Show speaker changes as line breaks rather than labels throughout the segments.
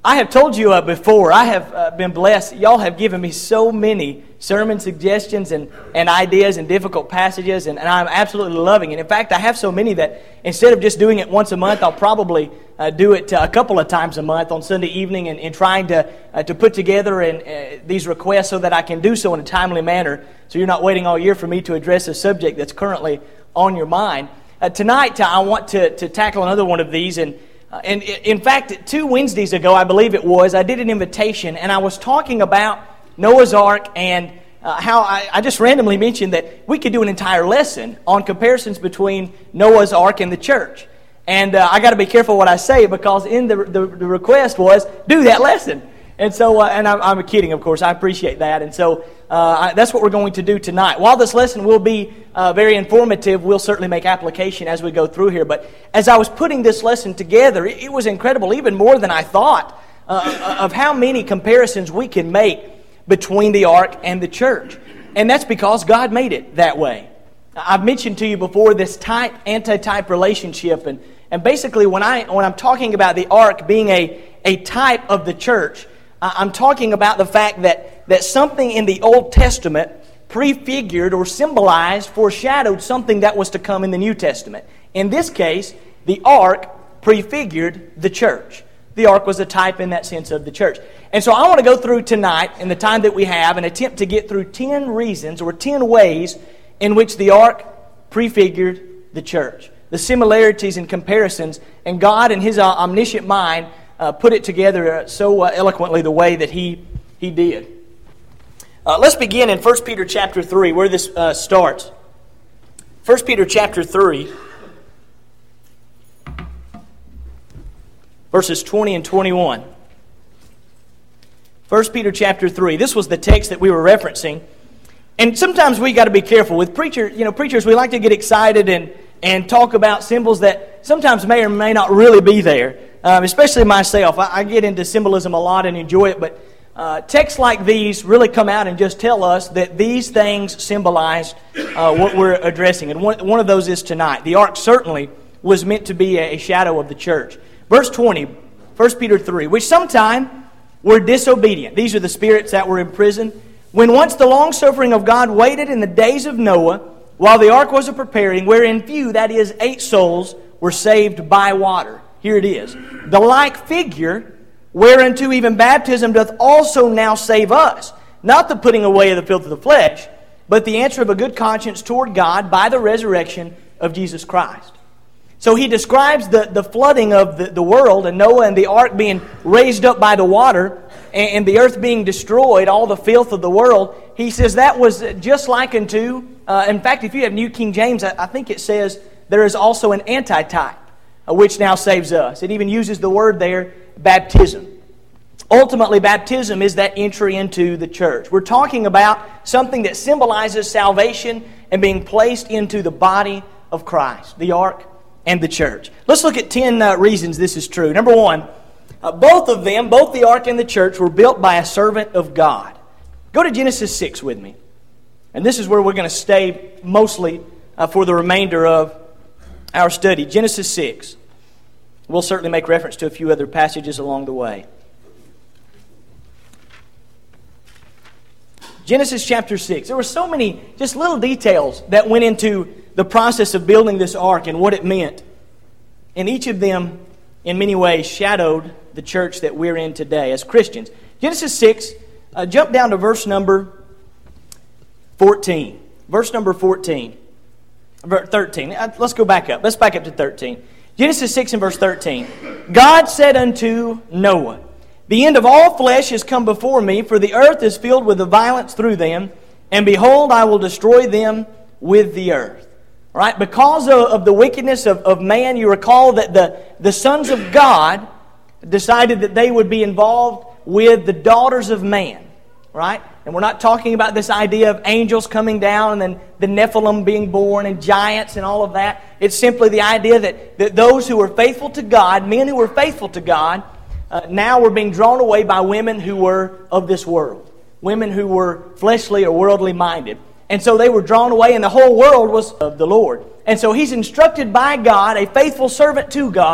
I have told you before, I have been blessed. Y'all have given me so many sermon suggestions and ideas and difficult passages, and I'm absolutely loving it. In fact, I have so many that instead of just doing it once a month, I'll probably do it a couple of times a month on Sunday evening and trying to put together these requests so that I can do so in a timely manner, so you're not waiting all year for me to address a subject that's currently on your mind. Tonight, I want to tackle another one of these, and in fact, 2 Wednesdays ago, I believe it was, I did an invitation, and I was talking about Noah's Ark and how I just randomly mentioned that we could do an entire lesson on comparisons between Noah's Ark and the church. And I got to be careful what I say, because in the request was, do that lesson. And so, and I'm kidding, of course. I appreciate that. And so that's what we're going to do tonight. While this lesson will be very informative, we'll certainly make application as we go through here. But as I was putting this lesson together, it was incredible, even more than I thought, of how many comparisons we can make between the ark and the church. And that's because God made it that way. I've mentioned to you before this type-antitype relationship. And basically, when I'm talking about the ark being a type of the church, I'm talking about the fact that something in the Old Testament prefigured or symbolized, foreshadowed something that was to come in the New Testament. In this case, the ark prefigured the church. The ark was a type in that sense of the church. And so I want to go through tonight, in the time that we have, and attempt to get through 10 reasons or 10 ways in which the ark prefigured the church. The similarities and comparisons, and God in His omniscient mind put it together so eloquently the way that He did. Let's begin in 1 Peter chapter 3, where this starts. 1 Peter chapter 3, verses 20 and 21. 1 Peter chapter 3. This was the text that we were referencing. And sometimes we got to be careful. With preachers, we like to get excited and talk about symbols that sometimes may or may not really be there. Especially myself. I get into symbolism a lot and enjoy it, but texts like these really come out and just tell us that these things symbolize what we're addressing. And one of those is tonight. The ark certainly was meant to be a shadow of the church. Verse 20, 1 Peter 3, which sometime were disobedient. These are the spirits that were in prison. When once the long-suffering of God waited in the days of Noah, while the ark was preparing, wherein few, that is, 8 souls, were saved by water. Here it is. The like figure, whereunto even baptism doth also now save us, not the putting away of the filth of the flesh, but the answer of a good conscience toward God by the resurrection of Jesus Christ. So he describes the flooding of the world, and Noah and the ark being raised up by the water, and the earth being destroyed, all the filth of the world. He says that was just like unto, in fact, if you have New King James, I think it says there is also an antitype, which now saves us. It even uses the word there, baptism. Ultimately, baptism is that entry into the church. We're talking about something that symbolizes salvation and being placed into the body of Christ, the ark and the church. Let's look at 10 reasons this is true. Number 1, both of them, both the ark and the church, were built by a servant of God. Go to Genesis 6 with me. And this is where we're going to stay mostly for the remainder of our study. Genesis 6. We'll certainly make reference to a few other passages along the way. Genesis chapter 6. There were so many just little details that went into the process of building this ark and what it meant. And each of them, in many ways, shadowed the church that we're in today as Christians. Genesis 6, jump down to verse number 14. Verse number 14. 13. Let's go back up. Let's back up to 13. Genesis 6 and verse 13. God said unto Noah, the end of all flesh is come before me, for the earth is filled with the violence through them, and behold, I will destroy them with the earth. All right? Because of the wickedness of man, you recall that the sons of God decided that they would be involved with the daughters of man. Right? And we're not talking about this idea of angels coming down and then the Nephilim being born and giants and all of that. It's simply the idea that those who were faithful to God, men who were faithful to God, now were being drawn away by women who were of this world. Women who were fleshly or worldly minded. And so they were drawn away, and the whole world was of the Lord. And so he's instructed by God, a faithful servant to God,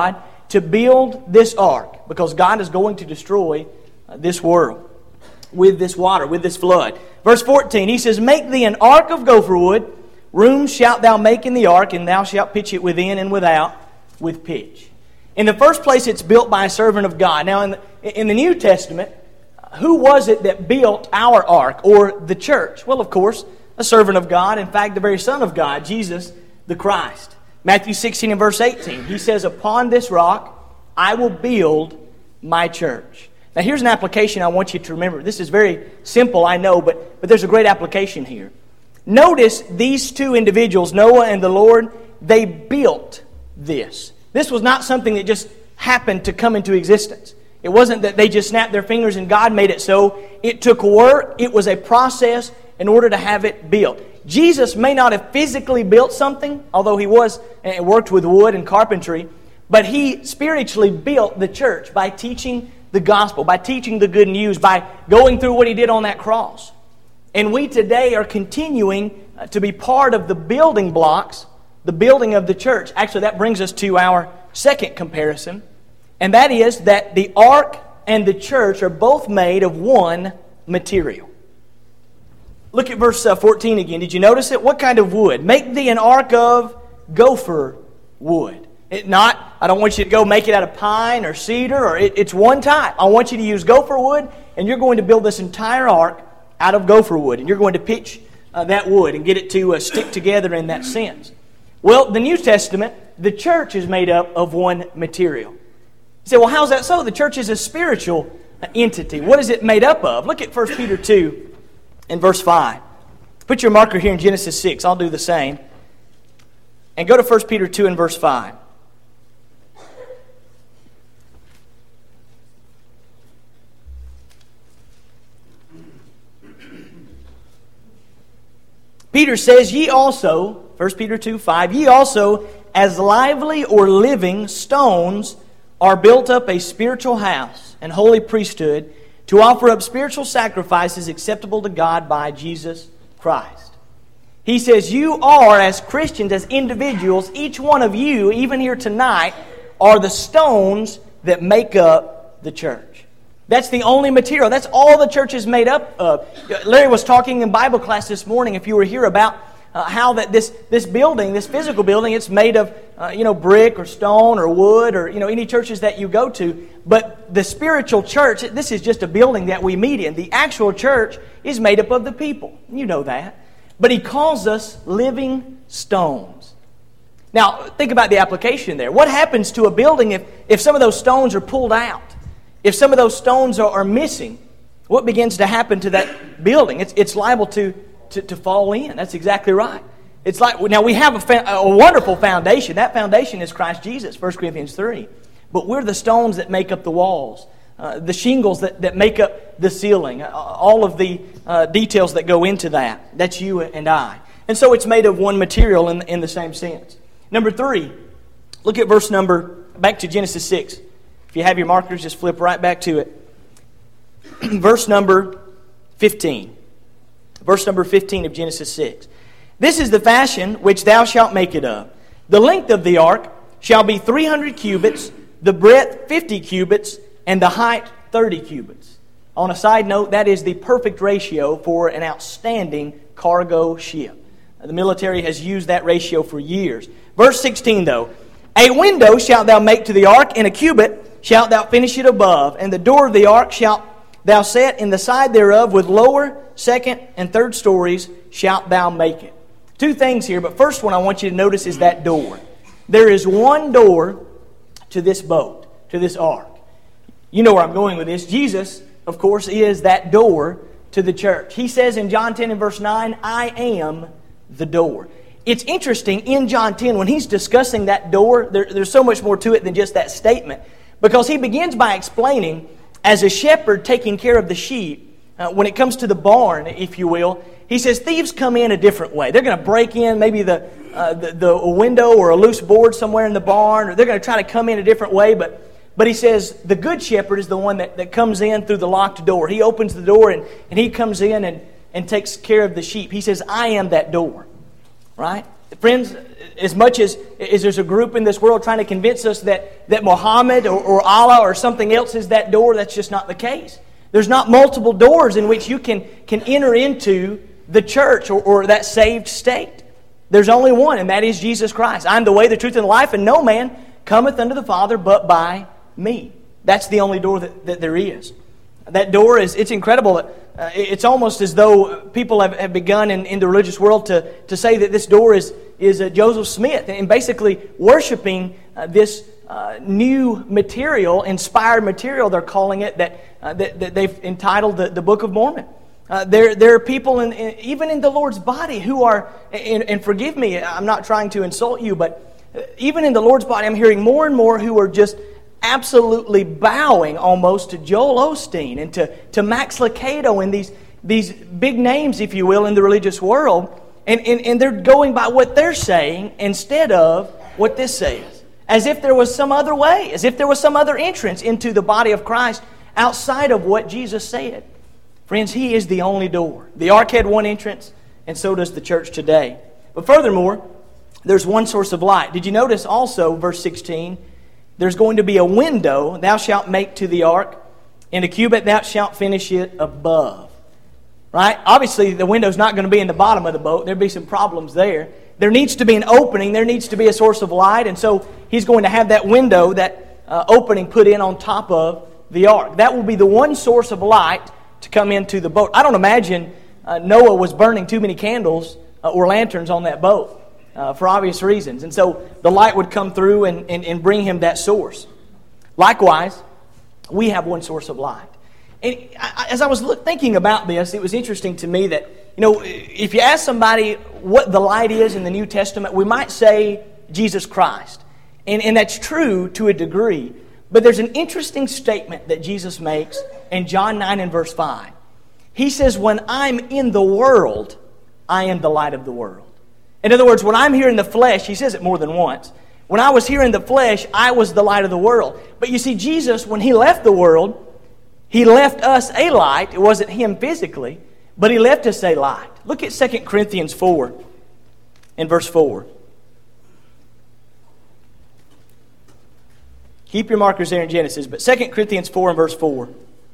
to build this ark because God is going to destroy this world with this water, with this flood. Verse 14, he says, "Make thee an ark of gopher wood. Rooms shalt thou make in the ark, and thou shalt pitch it within and without with pitch." In the first place, it's built by a servant of God. Now, in the New Testament, who was it that built our ark or the church? Well, of course, a servant of God. In fact, the very Son of God, Jesus the Christ. Matthew 16 and verse 18, he says, "Upon this rock I will build my church." Now, here's an application I want you to remember. This is very simple, I know, but there's a great application here. Notice these two individuals, Noah and the Lord, they built this. This was not something that just happened to come into existence. It wasn't that they just snapped their fingers and God made it so. It took work. It was a process in order to have it built. Jesus may not have physically built something, although he worked with wood and carpentry, but he spiritually built the church by teaching the gospel, by teaching the good news, by going through what he did on that cross. And we today are continuing to be part of the building blocks, the building of the church. Actually, that brings us to our second comparison, and that is that the ark and the church are both made of one material. Look at verse 14 again. Did you notice it? What kind of wood? "Make thee an ark of gopher wood." I don't want you to go make it out of pine or cedar. It's one type. I want you to use gopher wood, and you're going to build this entire ark out of gopher wood. And you're going to pitch that wood and get it to stick together in that sense. Well, the New Testament, the church is made up of one material. You say, well, how's that so? The church is a spiritual entity. What is it made up of? Look at 1 Peter 2 and verse 5. Put your marker here in Genesis 6. I'll do the same. And go to 1 Peter 2 and verse 5. Peter says, "Ye also," 1 Peter 2, 5, "ye also, as lively or living stones, are built up a spiritual house and holy priesthood to offer up spiritual sacrifices acceptable to God by Jesus Christ." He says, you are, as Christians, as individuals, each one of you, even here tonight, are the stones that make up the church. That's the only material. That's all the church is made up of. Larry was talking in Bible class this morning, if you were here, about how that this building, this physical building, it's made of brick or stone or wood or any churches that you go to. But the spiritual church, this is just a building that we meet in. The actual church is made up of the people. You know that. But he calls us living stones. Now, think about the application there. What happens to a building if some of those stones are pulled out? If some of those stones are missing, what begins to happen to that building? It's liable to fall in. That's exactly right. It's like, now we have a wonderful foundation. That foundation is Christ Jesus, 1 Corinthians 3. But we're the stones that make up the walls, the shingles that make up the ceiling, all of the details that go into that. That's you and I. And so it's made of one material in the same sense. Number 3, look at back to Genesis 6. If you have your markers, just flip right back to it. Verse number 15. Verse number 15 of Genesis 6. "This is the fashion which thou shalt make it of. The length of the ark shall be 300 cubits, the breadth 50 cubits, and the height 30 cubits. On a side note, that is the perfect ratio for an outstanding cargo ship. The military has used that ratio for years. Verse 16 though. "A window shalt thou make to the ark, in a cubit shalt thou finish it above, and the door of the ark shalt thou set in the side thereof, with lower, second, and third stories shalt thou make it." Two things here, but first one I want you to notice is that door. There is one door to this boat, to this ark. You know where I'm going with this. Jesus, of course, is that door to the church. He says in John 10 and verse 9, "I am the door." It's interesting, in John 10, when he's discussing that door, there's so much more to it than just that statement. Because he begins by explaining, as a shepherd taking care of the sheep, when it comes to the barn, if you will, he says thieves come in a different way. They're going to break in maybe the window or a loose board somewhere in the barn, or they're going to try to come in a different way. But he says the good shepherd is the one that comes in through the locked door. He opens the door and he comes in and takes care of the sheep. He says, "I am that door." Right? Friends, as much as there's a group in this world trying to convince us that Muhammad or Allah or something else is that door, that's just not the case. There's not multiple doors in which you can enter into the church or that saved state. There's only one, and that is Jesus Christ. I'm the way, the truth, and the life, and no man cometh unto the Father but by me. That's the only door that there is. That door it's incredible. It's almost as though people have begun in the religious world to say that this door is Joseph Smith, and basically worshiping this new material, inspired material, they're calling it, that they've entitled the Book of Mormon. There are people even in the Lord's body who are, and forgive me, I'm not trying to insult you, but even in the Lord's body, I'm hearing more and more who are just absolutely bowing almost to Joel Osteen and to Max Lucado and these big names, if you will, in the religious world, and they're going by what they're saying instead of what this says, as if there was some other way, as if there was some other entrance into the body of Christ outside of what Jesus said. Friends, He is the only door. The ark had one entrance, and so does the church today. But furthermore, there's one source of light. Did you notice also, verse 16, there's going to be a window thou shalt make to the ark, and a cubit thou shalt finish it above. Right? Obviously, the window's not going to be in the bottom of the boat. There'll be some problems there. There needs to be an opening. There needs to be a source of light. And so He's going to have that window, that opening put in on top of the ark. That will be the one source of light to come into the boat. I don't imagine Noah was burning too many candles or lanterns on that boat. For obvious reasons. And so the light would come through and bring him that source. Likewise, we have one source of light. And as I was thinking about this, it was interesting to me that, if you ask somebody what the light is in the New Testament, we might say Jesus Christ. And that's true to a degree. But there's an interesting statement that Jesus makes in John 9 and verse 5. He says, when I'm in the world, I am the light of the world. In other words, when I'm here in the flesh, He says it more than once. When I was here in the flesh, I was the light of the world. But you see, Jesus, when He left the world, He left us a light. It wasn't Him physically, but He left us a light. Look at 2 Corinthians 4 in verse 4. Keep your markers there in Genesis, but 2 Corinthians 4 and verse 4.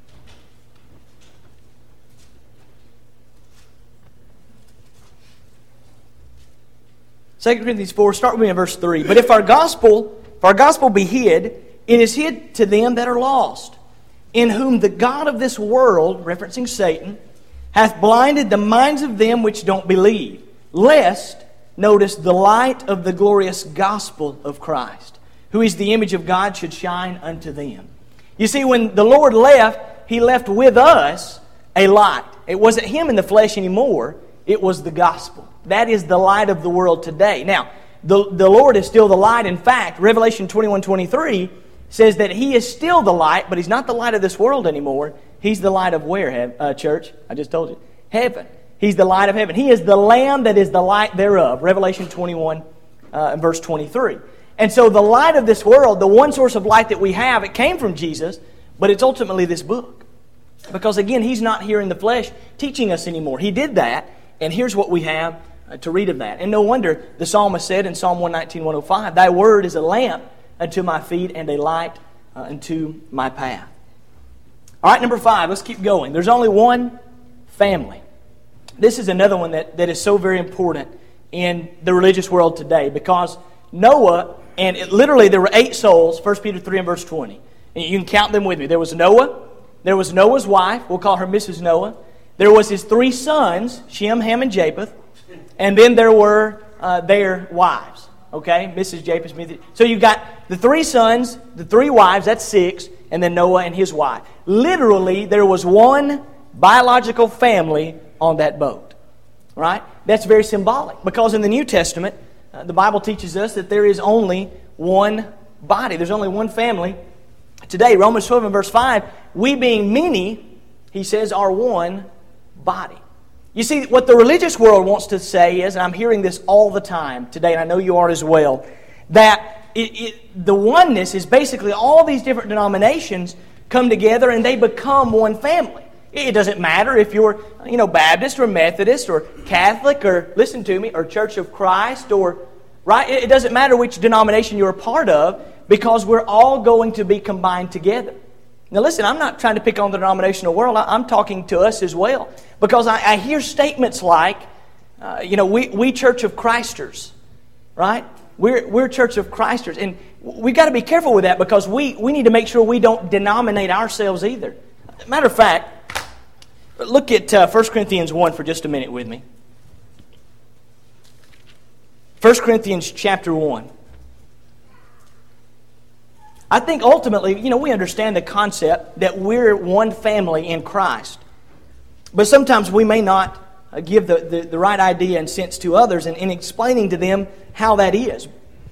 2 Corinthians 4, start with me in verse 3. But if our gospel be hid, it is hid to them that are lost, in whom the God of this world, referencing Satan, hath blinded the minds of them which don't believe, lest, notice, the light of the glorious gospel of Christ, who is the image of God, should shine unto them. You see, when the Lord left, He left with us a light. It wasn't Him in the flesh anymore. It was the gospel. That is the light of the world today. Now, the Lord is still the light. In fact, Revelation 21:23 says that He is still the light, but He's not the light of this world anymore. He's the light of where, church? I just told you. Heaven. He's the light of heaven. He is the Lamb that is the light thereof. Revelation 21 and verse 23. And so the light of this world, the one source of light that we have, it came from Jesus, but it's ultimately this book. Because again, He's not here in the flesh teaching us anymore. He did that, and here's what we have to read of that. And no wonder the psalmist said in Psalm 119:105, Thy word is a lamp unto my feet and a light unto my path. All right, number 5, let's keep going. There's only one family. This is another one that is so very important in the religious world today, because Noah, and literally there were 8 souls, 1 Peter 3 and verse 20. And you can count them with me. There was Noah, there was Noah's wife, we'll call her Mrs. Noah. There was his 3 sons, Shem, Ham, and Japheth. And then there were their wives. Okay, Mrs. Japheth. So you've got the 3 sons, the 3 wives, that's 6, and then Noah and his wife. Literally, there was one biological family on that boat. Right? That's very symbolic, because in the New Testament, the Bible teaches us that there is only one body. There's only one family. Today, Romans 12 and verse 5, we being many, he says, are one body. You see, what the religious world wants to say is, and I'm hearing this all the time today, and I know you are as well, that the oneness is basically all these different denominations come together and they become one family. It doesn't matter if you're, Baptist or Methodist or Catholic or, listen to me, or Church of Christ or right? It doesn't matter which denomination you're a part of, because we're all going to be combined together. Now listen, I'm not trying to pick on the denominational world. I'm talking to us as well. Because I hear statements like, we Church of Christers, right? We're Church of Christers. And we've got to be careful with that, because we need to make sure we don't denominate ourselves either. Matter of fact, look at 1 Corinthians 1 for just a minute with me. 1 Corinthians chapter 1. I think ultimately, we understand the concept that we're one family in Christ. But sometimes we may not give the right idea and sense to others in explaining to them how that is.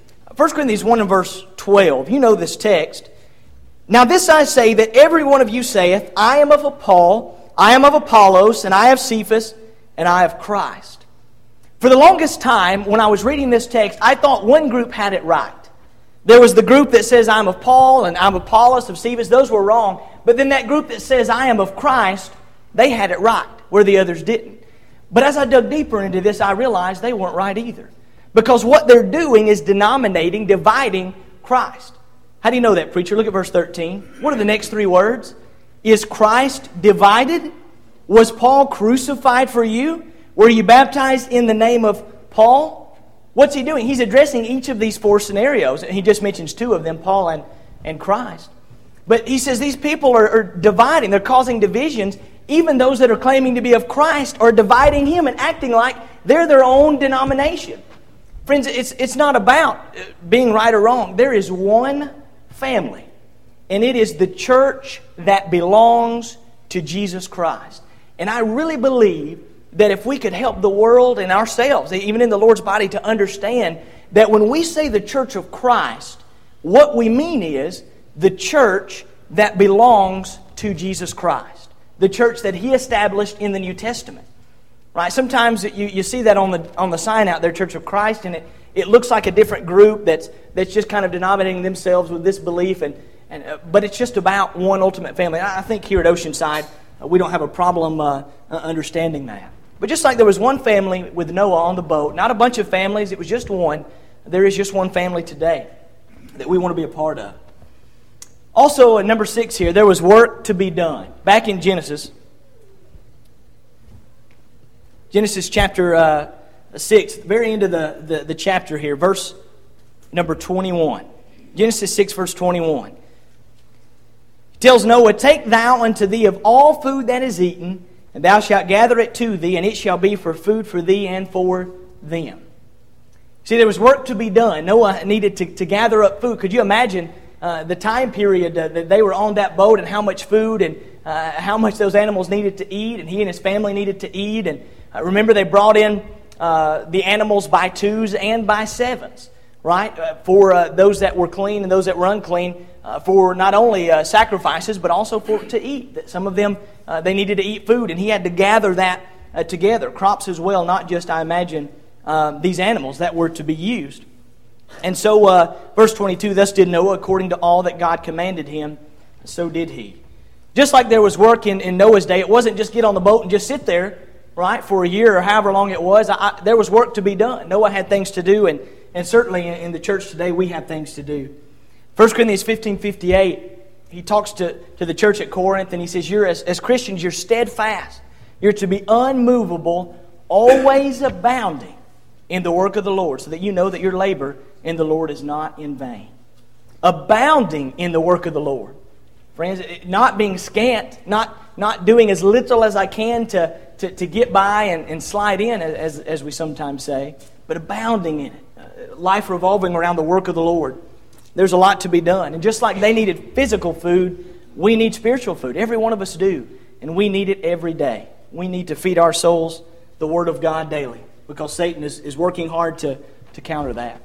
1 Corinthians 1 and verse 12, you know this text. Now this I say, that every one of you saith, I am of Paul, I am of Apollos, and I of Cephas, and I of Christ. For the longest time, when I was reading this text, I thought one group had it right. There was the group that says, I'm of Paul, and I'm of Apollos, of Cephas. Those were wrong. But then that group that says, I am of Christ, they had it right, where the others didn't. But as I dug deeper into this, I realized they weren't right either. Because what they're doing is denominating, dividing Christ. How do you know that, preacher? Look at verse 13. What are the next three words? Is Christ divided? Was Paul crucified for you? Were you baptized in the name of Paul? What's he doing? He's addressing each of these four scenarios. He just mentions two of them, Paul and Christ. But he says these people are dividing. They're causing divisions. Even those that are claiming to be of Christ are dividing Him and acting like they're their own denomination. Friends, it's not about being right or wrong. There is one family, and it is the church that belongs to Jesus Christ. And I really believe that if we could help the world and ourselves, even in the Lord's body, to understand that when we say the church of Christ, what we mean is the church that belongs to Jesus Christ. The church that He established in the New Testament. Right? Sometimes you see that on the sign out there, Church of Christ, and it looks like a different group that's just kind of denominating themselves with this belief, but it's just about one ultimate family. I think here at Oceanside, we don't have a problem understanding that. But just like there was one family with Noah on the boat, not a bunch of families, it was just one, there is just one family today that we want to be a part of. Also, at number 6 here, there was work to be done. Back in Genesis chapter 6, very end of the chapter here, verse number 21. Genesis 6, verse 21. It tells Noah, take thou unto thee of all food that is eaten, and thou shalt gather it to thee, and it shall be for food for thee and for them. See, there was work to be done. Noah needed to gather up food. Could you imagine the time period that they were on that boat, and how much food and how much those animals needed to eat, and he and his family needed to eat? And remember, they brought in the animals by 2s and by 7s, right? For those that were clean and those that were unclean, for not only sacrifices, but also to eat. Some of them, they needed to eat food, and he had to gather that together. Crops as well, not just, I imagine, these animals that were to be used. And so, verse 22, thus did Noah according to all that God commanded him, so did he. Just like there was work in Noah's day, it wasn't just get on the boat and just sit there, right, for a year or however long it was. There was work to be done. Noah had things to do, and certainly in the church today, we have things to do. 1 Corinthians 15:58, he talks to the church at Corinth, and he says, as Christians, you're steadfast. You're to be unmovable, always abounding in the work of the Lord, so that you know that your labor in the Lord is not in vain. Abounding in the work of the Lord. Friends, not being scant, not doing as little as I can to get by and slide in, as we sometimes say, but abounding in it. Life revolving around the work of the Lord. There's a lot to be done. And just like they needed physical food, we need spiritual food. Every one of us do. And we need it every day. We need to feed our souls the Word of God daily, because Satan is working hard to counter that.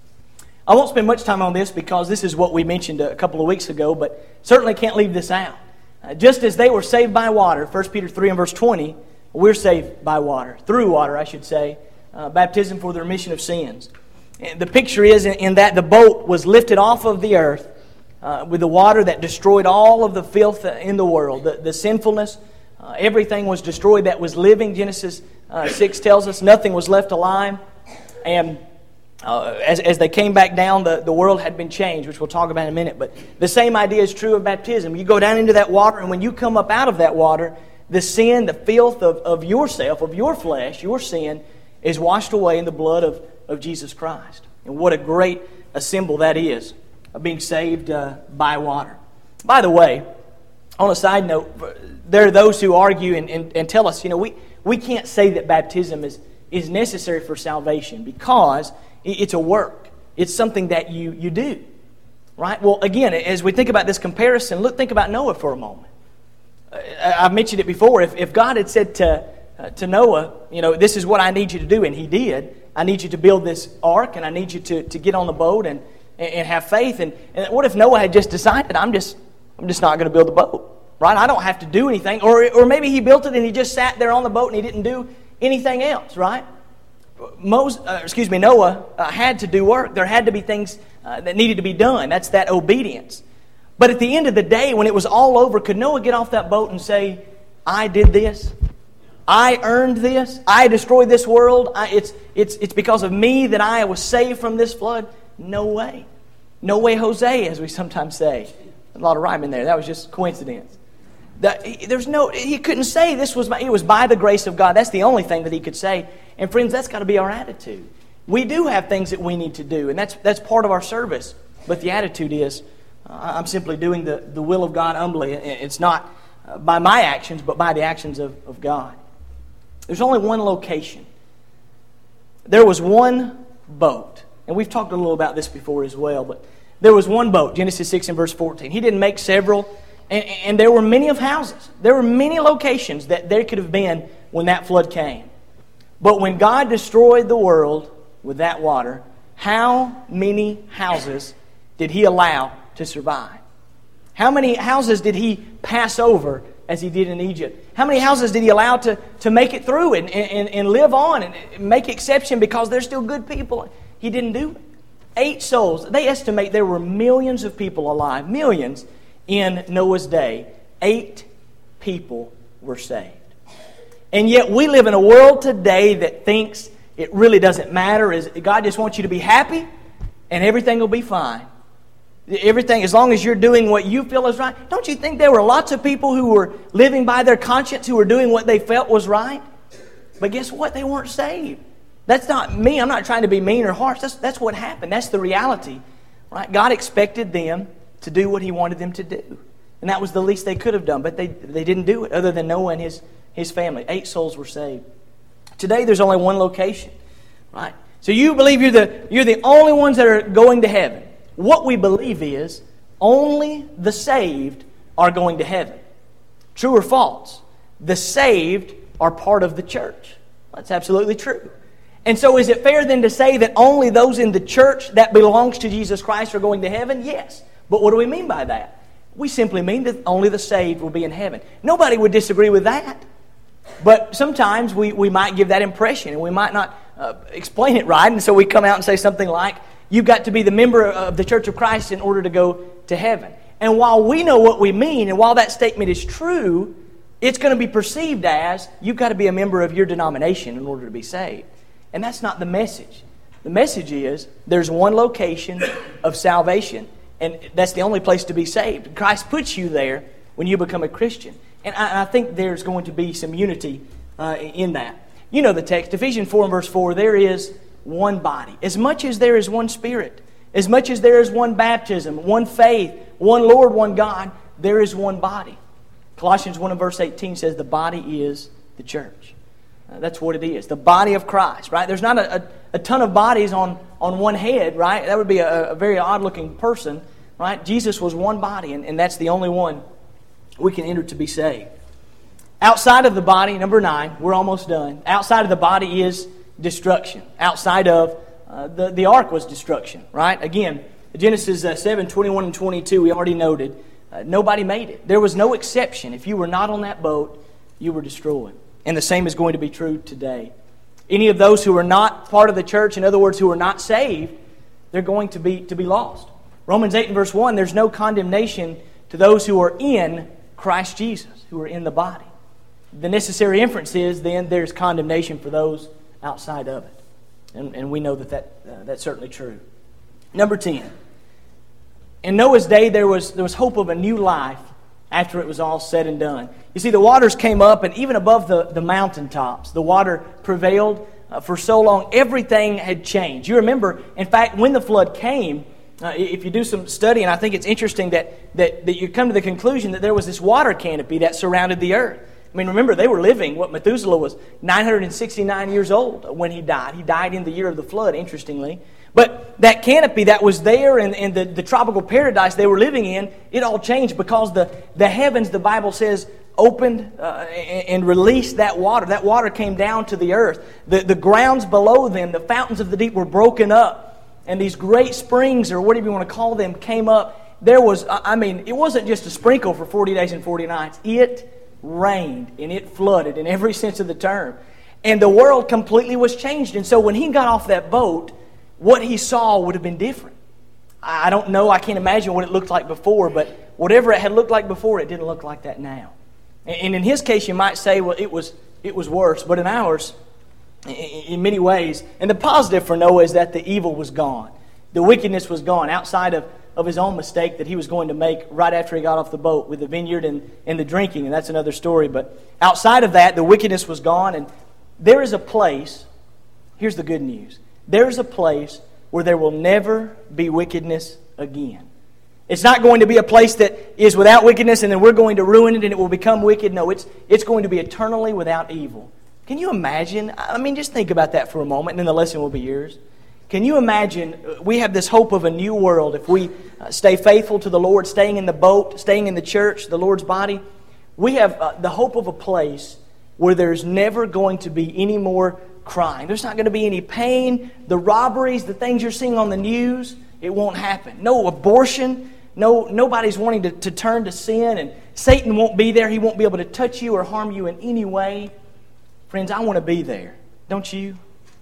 I won't spend much time on this because this is what we mentioned a couple of weeks ago, but certainly can't leave this out. Just as they were saved by water, 1 Peter 3 and verse 20, we're saved by water, through water, I should say, baptism for the remission of sins. And the picture is in that the boat was lifted off of the earth with the water that destroyed all of the filth in the world, the sinfulness. Everything was destroyed that was living. Genesis 6 tells us nothing was left alive. And As they came back down, the world had been changed, which we'll talk about in a minute. But the same idea is true of baptism. You go down into that water, and when you come up out of that water, the sin, the filth of yourself, of your flesh, your sin, is washed away in the blood of Jesus Christ. And what a great symbol that is, of being saved by water. By the way, on a side note, there are those who argue and tell us, we can't say that baptism is necessary for salvation because it's a work. It's something that you do. Right? Well, again, as we think about this comparison, think about Noah for a moment. I've mentioned it before. If God had said to Noah, this is what I need you to do, and he did, I need you to build this ark, and I need you to get on the boat and have faith. And what if Noah had just decided, I'm just not going to build the boat, right? I don't have to do anything. Or maybe he built it and he just sat there on the boat and he didn't do anything else, right? Noah had to do work. There had to be things that needed to be done. That's that obedience. But at the end of the day, when it was all over, could Noah get off that boat and say, I did this? I earned this? I destroyed this world? It's because of me that I was saved from this flood? No way. No way, Jose, as we sometimes say. A lot of rhyme in there. That was just coincidence. He couldn't say it was by the grace of God. That's the only thing that he could say. And friends, that's got to be our attitude. We do have things that we need to do, and that's part of our service. But the attitude is, I'm simply doing the will of God humbly. It's not by my actions, but by the actions of God. There's only one location. There was one boat. And we've talked a little about this before as well, but there was one boat, Genesis 6 and verse 14. He didn't make several, and there were many of houses. There were many locations that there could have been when that flood came. But when God destroyed the world with that water, how many houses did He allow to survive? How many houses did He pass over as He did in Egypt? How many houses did He allow to make it through and live on and make exception because they're still good people? He didn't do it. 8 souls. They estimate there were millions of people alive, millions in Noah's day. 8 people were saved. And yet we live in a world today that thinks it really doesn't matter. God just wants you to be happy and everything will be fine. Everything, as long as you're doing what you feel is right. Don't you think there were lots of people who were living by their conscience, who were doing what they felt was right? But guess what? They weren't saved. That's not me. I'm not trying to be mean or harsh. That's what happened. That's the reality. Right? God expected them to do what He wanted them to do. And that was the least they could have done. But they didn't do it, other than Noah and his family. 8 souls were saved. Today there's only one location. Right? So you believe you're the only ones that are going to heaven. What we believe is only the saved are going to heaven. True or false? The saved are part of the church. That's absolutely true. And so is it fair then to say that only those in the church that belongs to Jesus Christ are going to heaven? Yes. But what do we mean by that? We simply mean that only the saved will be in heaven. Nobody would disagree with that. But sometimes we might give that impression and we might not explain it right. And so we come out and say something like, you've got to be the member of the Church of Christ in order to go to heaven. And while we know what we mean, and while that statement is true, it's going to be perceived as you've got to be a member of your denomination in order to be saved. And that's not the message. The message is there's one location of salvation, and that's the only place to be saved. Christ puts you there when you become a Christian. And I think there's going to be some unity in that. You know the text, Ephesians 4 and verse 4, there is one body. As much as there is one Spirit, as much as there is one baptism, one faith, one Lord, one God, there is one body. Colossians 1 and verse 18 says the body is the church. That's what it is, the body of Christ, right? There's not a ton of bodies on one head, right? That would be a very odd-looking person, right? Jesus was one body, and that's the only one we can enter to be saved. Outside of the body, number 9, we're almost done. Outside of the body is destruction. Outside of the ark was destruction, right? Again, Genesis 7, 21 and 22, we already noted, nobody made it. There was no exception. If you were not on that boat, you were destroyed. And the same is going to be true today. Any of those who are not part of the church, in other words, who are not saved, they're going to be lost. Romans 8 and verse 1, there's no condemnation to those who are in Christ Jesus, who are in the body. The necessary inference is then there's condemnation for those outside of it. And we know that's certainly true. Number 10. In Noah's day, there was hope of a new life after it was all said and done. You see, the waters came up, and even above the mountaintops, the water prevailed for so long. Everything had changed. You remember, in fact, when the flood came, if you do some study, and I think it's interesting that you come to the conclusion that there was this water canopy that surrounded the earth. I mean, remember, they were living, Methuselah was 969 years old when he died. He died in the year of the flood, interestingly. But that canopy that was there in the tropical paradise they were living in, it all changed because the heavens, the Bible says, opened and released that water. That water came down to the earth. The grounds below them, the fountains of the deep were broken up. And these great springs, or whatever you want to call them, came up. There was, it wasn't just a sprinkle for 40 days and 40 nights. It rained and it flooded in every sense of the term. And the world completely was changed. And so when he got off that boat, what he saw would have been different. I don't know, I can't imagine what it looked like before, but whatever it had looked like before, it didn't look like that now. And in his case, you might say, well, it was worse. But in ours, in many ways, and the positive for Noah is that the evil was gone. The wickedness was gone outside of his own mistake that he was going to make right after he got off the boat with the vineyard and the drinking, and that's another story. But outside of that, the wickedness was gone, and there is a place, here's the good news, there is a place where there will never be wickedness again. It's not going to be a place that is without wickedness and then we're going to ruin it and it will become wicked. No, it's going to be eternally without evil. Can you imagine? Just think about that for a moment and then the lesson will be yours. Can you imagine, we have this hope of a new world if we stay faithful to the Lord, staying in the boat, staying in the church, the Lord's body. We have the hope of a place where there's never going to be any more crime. There's not going to be any pain. The robberies, the things you're seeing on the news, it won't happen. No abortion. Nobody's wanting to turn to sin, and Satan won't be there. He won't be able to touch you or harm you in any way. Friends, I want to be there. Don't you?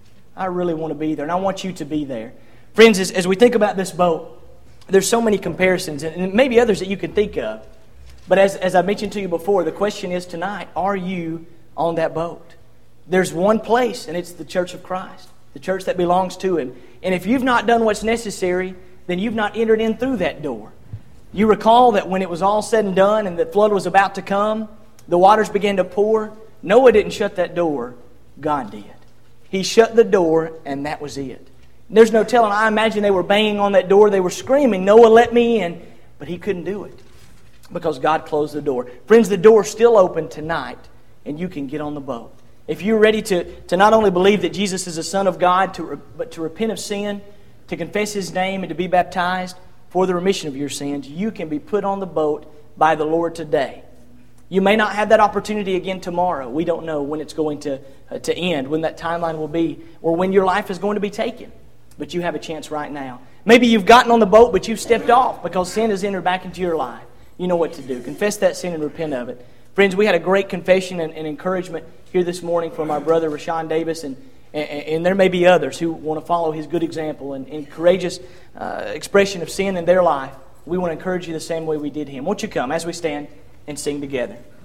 I really want to be there, and I want you to be there. Friends, as we think about this boat, there's so many comparisons, and maybe others that you can think of. But as I mentioned to you before, the question is tonight, are you on that boat? There's one place, and it's the church of Christ, the church that belongs to Him. And if you've not done what's necessary, then you've not entered in through that door. You recall that when it was all said and done and the flood was about to come, the waters began to pour. Noah didn't shut that door. God did. He shut the door, and that was it. There's no telling. I imagine they were banging on that door. They were screaming, Noah, let me in. But he couldn't do it because God closed the door. Friends, the door's still open tonight, and you can get on the boat. If you're ready to not only believe that Jesus is the Son of God, but to repent of sin, to confess His name, and to be baptized for the remission of your sins, you can be put on the boat by the Lord today. You may not have that opportunity again tomorrow. We don't know when it's going to end, when that timeline will be, or when your life is going to be taken. But you have a chance right now. Maybe you've gotten on the boat, but you've stepped off because sin has entered back into your life. You know what to do. Confess that sin and repent of it. Friends, we had a great confession and encouragement here this morning from our brother Rashawn Davis, and there may be others who want to follow his good example and courageous expression of sin in their life. We want to encourage you the same way we did him. Won't you come as we stand and sing together?